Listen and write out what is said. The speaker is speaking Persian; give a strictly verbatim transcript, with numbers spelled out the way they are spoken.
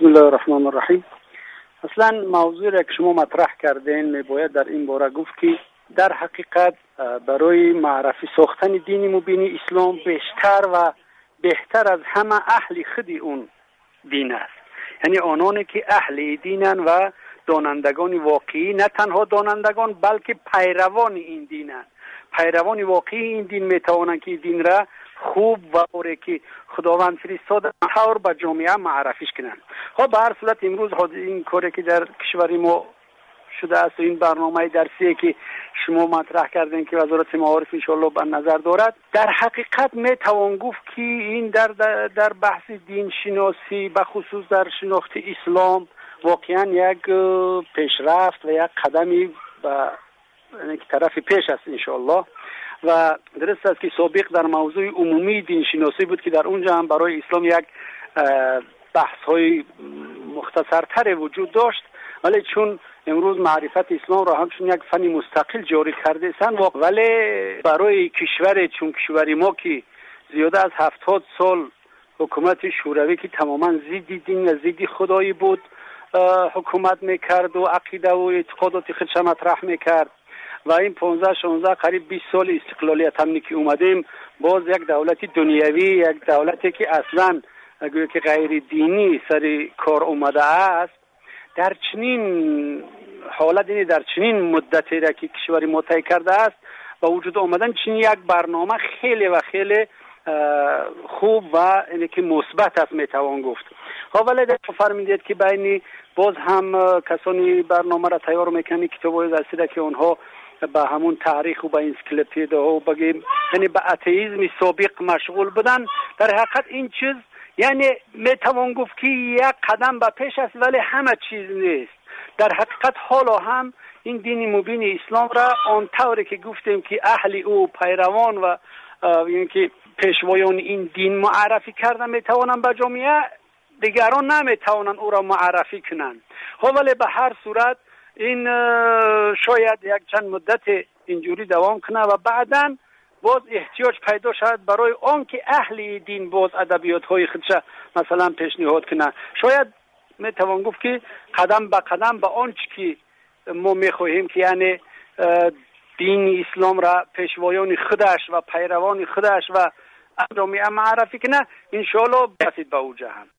بسم الله الرحمن الرحیم. اصلا موضوعی را که شما مطرح کردین میباید در این باره گفت که در حقیقت برای معرفی ساختن دین مبین اسلام بیشتر و بهتر از همه اهل خود اون دین است، یعنی آنانی که اهل دینن و دانندگان واقعی، نه تنها دانندگان بلکه پیروان این دینن. پیروان واقعی این دین میتوانند که دین را خوب و اوره که خداوند فرستاده طور به جامعه معرفیش کنند. خب به هر صورت امروز این کاری که در کشوری ما شده است و این برنامه درسی که شما مطرح کردین که وزارت معارف انشالله به نظر دارد، در حقیقت میتوان گفت که این در در بحث دین شناسی به خصوص در شناخت اسلام واقعا یک پیشرفت و یک قدمی به طرف پیش است انشالله. و درست است که سابق در موضوع عمومی دین شناسی بود که در اونجا هم برای اسلام یک بحث های مختصرتر وجود داشت، ولی چون امروز معرفت اسلام را همچون یک فن مستقل جاری کرده سن، ولی برای کشور چون کشوری ما که زیاده از هفتاد سال حکومت شوروی که تماما ضد دین و ضد خدایی بود حکومت میکرد و عقیده و اعتقادات خودش مطرح میکرد و این پانزده شانزده قریب بیست سال استقلالیت همینی که اومدیم، باز یک دولت دنیوی، یک دولتی که اصلا اگر که غیر دینی سر کار اومده است، در چنین حالت یعنی در چنین مدتی را که کشوری ما طی کرده است با وجود آمدن چنین یک برنامه خیلی و خیلی خوب و اینه که مثبت است میتوان گفت. خب ولی در فرمودید که بین باز هم کسانی برنامه را تیار میکنی کتابای رسیده که اونها به همون تاریخ و به انسیکلوپدیا و بگیم یعنی به اتئیسم سابق مشغول بودن، در حقیقت این چیز یعنی میتوان گفت که یک قدم به پیش است ولی همه چیز نیست. در حقیقت حالا هم این دین مبین اسلام را آن طوری که گفتیم که اهل او پیروان و یعنی که پیشوایان این دین معرفی کردن میتوانن به جامعه، دیگران نمیتوانن او را معرفی کنن. خب ولی به هر صورت این شاید یک چند مدت اینجوری دوام کنه و بعداً باز احتیاج پیدا شد برای آن که اهل دین باز ادبیات های خودش مثلا پیشنهاد کنه. شاید میتوان گفت که قدم به قدم به آنچه که ما میخواهیم که یعنی دین اسلام را پیشوایان خودش و پیروان خودش و جامعه معرفی کنه، انشاءالله رسید به او جهان.